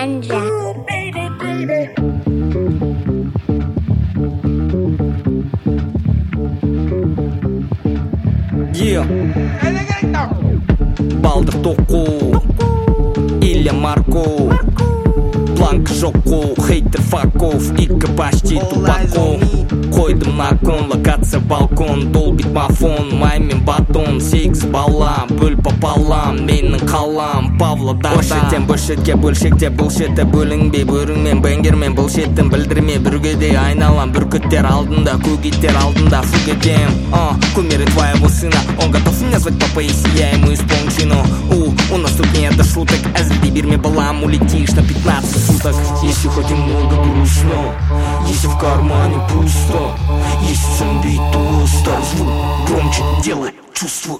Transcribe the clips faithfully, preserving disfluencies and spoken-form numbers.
Ganja. Yeah. Балдыр тоқу, Илья Марко, Бланк жоқу, хейтер факов, икі почти тупаков. Қойдым на кон, локация балкон, долбит мафон, маймен батон, сегіз бала, бөл пополам, менің қалам, Павлодарда. Бөлшеттен бөлшетке бөлшекте бұлшетті, бөлінбей бөріңмен, бәңгермен бұлшеттім, білдірме бүргеде айналам, бүркіттер алдында, көгиттер алдында, фугедем. А, кумиры твоего сына, он готов меня звать папа, если я ему исполню чину. У, у нас тут нет до шуток, әзілдей берме балам, улетишь на пятнадцать суток. Если хоть немного грустно, если в кармане пусто, если ценбей туго, звук громче делай, чувствуй.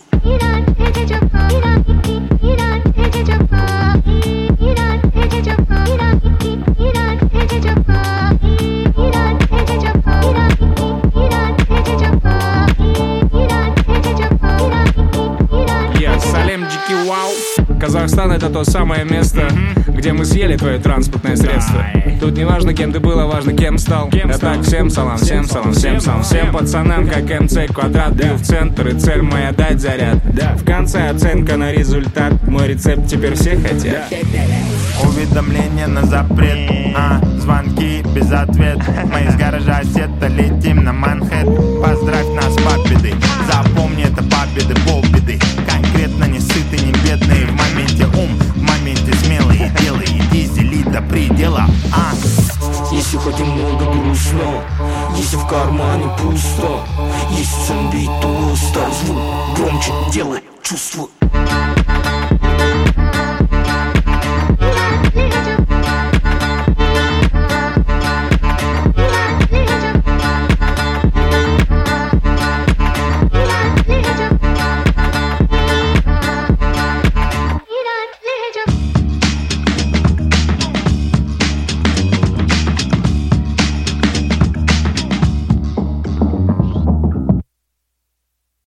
Салем Джики Вау. Казахстан — это то самое место, mm-hmm. где мы съели твое транспортное средство. Дай. Тут не важно, кем ты был, а важно, кем стал. Кем да стал? Так, всем салам, всем салам, всем салам. Всем пацанам, как эм цэ квадрат. Да. Бил в центр, и цель моя дать заряд. Да. В конце оценка на результат. Мой рецепт теперь все хотят. Да. Уведомления на запрет, а, звонки без ответ. Мы из гаража сета летим на Манхэттен. Поздравь нас победы, запомни это победы, полбеды. Конкретно не сытый, не бедный. В моменте ум, в моменте смелый. Делай, дизели до предела, а. Если хоть немного грустно, если в кармане пусто, если ценбей туго, звук громче делай, чувствуй.